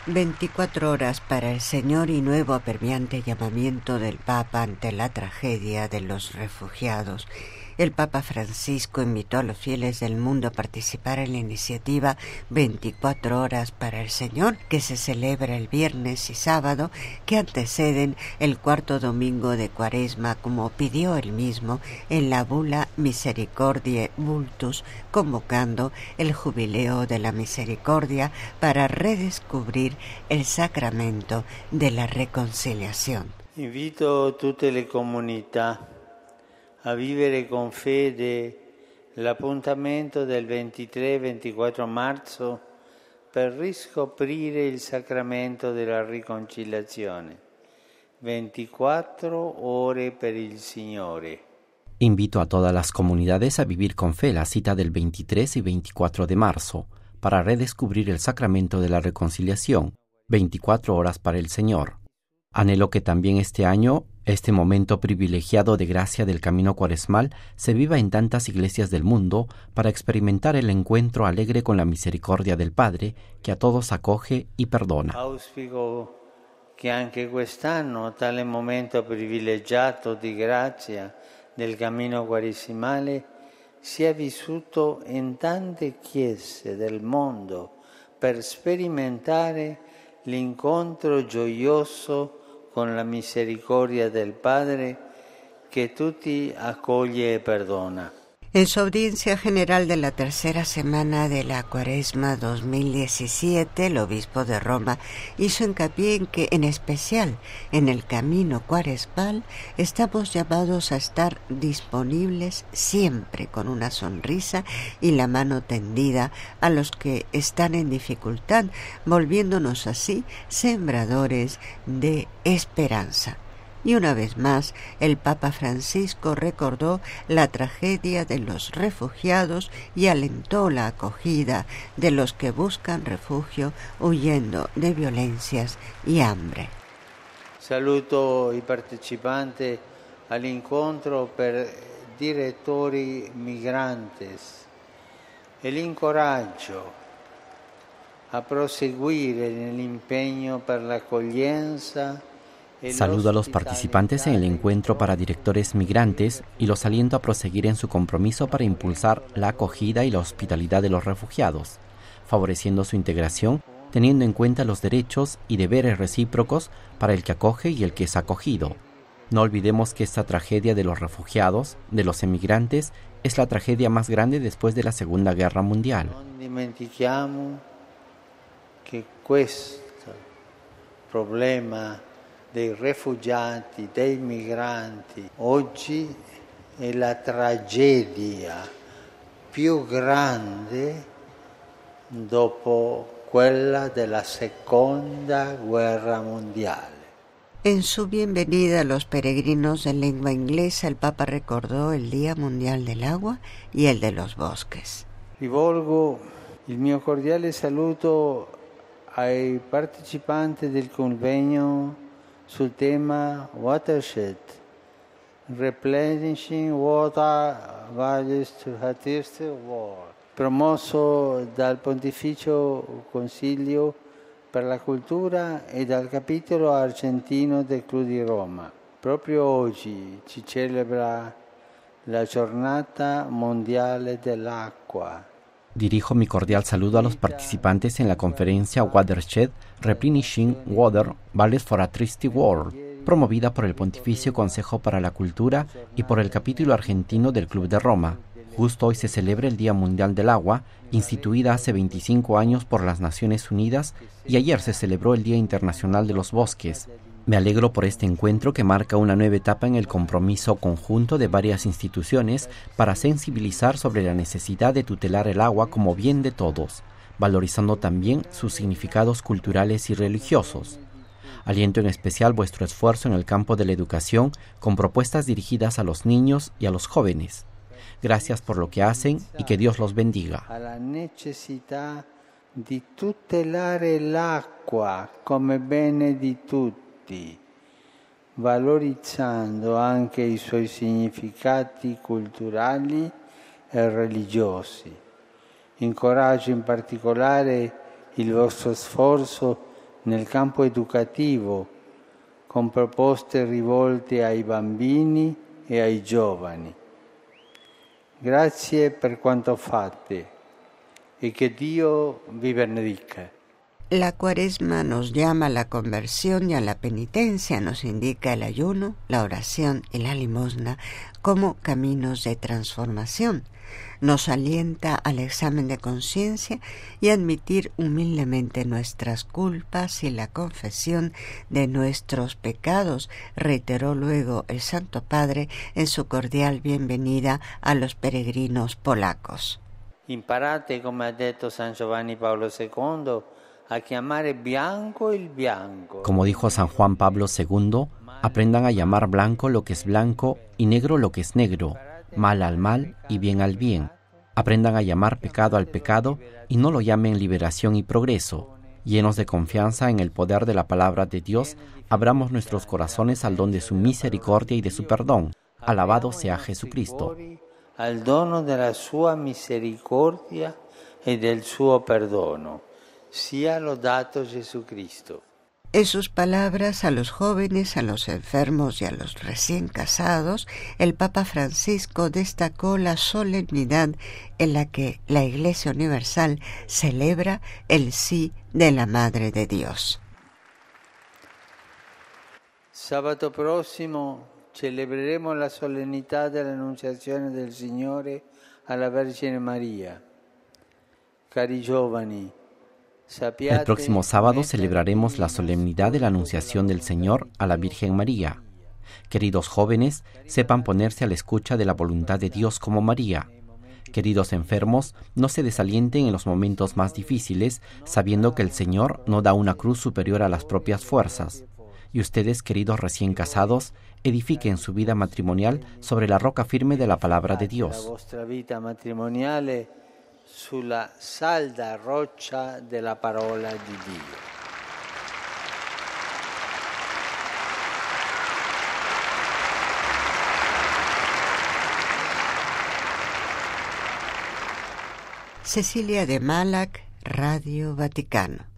24 horas para el Señor y nuevo apremiante llamamiento del Papa ante la tragedia de los refugiados. El Papa Francisco invitó a los fieles del mundo a participar en la iniciativa 24 horas para el Señor, que se celebra el viernes y sábado, que anteceden el cuarto domingo de Cuaresma, como pidió él mismo en la bula Misericordiae Vultus, convocando el Jubileo de la Misericordia para redescubrir el sacramento de la reconciliación. Invito tutte le comunità a vivere con fede l'appuntamento del 23-24 marzo per riscoprire il sacramento della riconciliazione. 24 ore per il Signore. Invito a todas las comunidades a vivir con fe la cita del 23 y 24 de marzo para redescubrir el sacramento de la reconciliación, 24 horas para el Señor. Anhelo que también este año, este momento privilegiado de gracia del camino cuaresmal, se viva en tantas iglesias del mundo para experimentar el encuentro alegre con la misericordia del Padre, que a todos acoge y perdona. Auspico che anche quest'anno tale momento privilegiato di grazia del cammino quaresimale sia vissuto in tante chiese del mondo per sperimentare l'incontro gioioso con la misericordia del Padre que tutti accoglie e perdona. En su audiencia general de la tercera semana de la Cuaresma 2017, el obispo de Roma hizo hincapié en que, en especial en el camino cuaresmal, estamos llamados a estar disponibles siempre con una sonrisa y la mano tendida a los que están en dificultad, volviéndonos así sembradores de esperanza. Y una vez más, el Papa Francisco recordó la tragedia de los refugiados y alentó la acogida de los que buscan refugio huyendo de violencias y hambre. Saluto i partecipanti all'incontro per direttori migrantes e l'incoraggio a proseguire nell'impegno per l'accoglienza. Saludo a los participantes en el encuentro para directores migrantes y los aliento a proseguir en su compromiso para impulsar la acogida y la hospitalidad de los refugiados, favoreciendo su integración, teniendo en cuenta los derechos y deberes recíprocos para el que acoge y el que es acogido. No olvidemos que esta tragedia de los refugiados, de los emigrantes, es la tragedia más grande después de la Segunda Guerra Mundial. Non dimentichiamo che questo problema dei rifugiati, dei migranti, oggi è la tragedia più grande dopo quella della Seconda Guerra Mundiale. En su bienvenida a los peregrinos de lengua inglesa, el Papa recordó el Día Mundial del Agua y el de los bosques. Rivolgo il mio cordiale saluto ai partecipanti del convegno sul tema Watershed, Replenishing Water Values to a Thirsty World, promosso dal Pontificio Consiglio per la Cultura e dal capitolo argentino del Club di Roma. Proprio oggi si celebra la Giornata Mondiale dell'Acqua. Dirijo mi cordial saludo a los participantes en la conferencia Watershed, Replenishing Water Values for a Thirsty World, promovida por el Pontificio Consejo para la Cultura y por el capítulo argentino del Club de Roma. Justo hoy se celebra el Día Mundial del Agua, instituida hace 25 años por las Naciones Unidas, y ayer se celebró el Día Internacional de los Bosques. Me alegro por este encuentro que marca una nueva etapa en el compromiso conjunto de varias instituciones para sensibilizar sobre la necesidad de tutelar el agua como bien de todos, valorizando también sus significados culturales y religiosos. Aliento en especial vuestro esfuerzo en el campo de la educación con propuestas dirigidas a los niños y a los jóvenes. Gracias por lo que hacen y que Dios los bendiga. A la necesidad de tutelare l'acqua come bene di tutti, valorizzando anche i suoi significati culturali e religiosi. Incoraggio in particolare il vostro sforzo nel campo educativo, con proposte rivolte ai bambini e ai giovani. Grazie per quanto fate y que Dios vi benedica. La Cuaresma nos llama a la conversión y a la penitencia, nos indica el ayuno, la oración y la limosna como caminos de transformación. Nos alienta al examen de conciencia y admitir humildemente nuestras culpas y la confesión de nuestros pecados, reiteró luego el Santo Padre en su cordial bienvenida a los peregrinos polacos. Imparate, come ha detto San Giovanni Paolo II, a llamar bianco el bianco. Como dijo San Juan Pablo II, aprendan a llamar blanco lo que es blanco y negro lo que es negro, mal al mal y bien al bien. Aprendan a llamar pecado al pecado y no lo llamen liberación y progreso. Llenos de confianza en el poder de la palabra de Dios, abramos nuestros corazones al don de su misericordia y de su perdón. Alabado sea Jesucristo. Al dono della sua misericordia e del suo perdono. Sia lodato Jesucristo. En sus palabras a los jóvenes, a los enfermos y a los recién casados, el Papa Francisco destacó la solemnidad en la que la Iglesia Universal celebra el sí de la Madre de Dios. Sabato próximo celebreremo la solennità dell'Annunciazione del Signore alla Vergine Maria. Cari giovani, el próximo sábado celebraremos la solemnidad de la Anunciación del Señor a la Virgen María. Queridos jóvenes, sepan ponerse a la escucha de la voluntad de Dios como María. Queridos enfermos, no se desalienten en los momentos más difíciles, sabiendo que el Señor no da una cruz superior a las propias fuerzas. Y ustedes, queridos recién casados, edifiquen su vida matrimonial sobre la roca firme de la palabra de Dios. La vostra vita matrimoniale sulla salda roccia della parola di Dio. Cecilia de Malac, Radio Vaticano.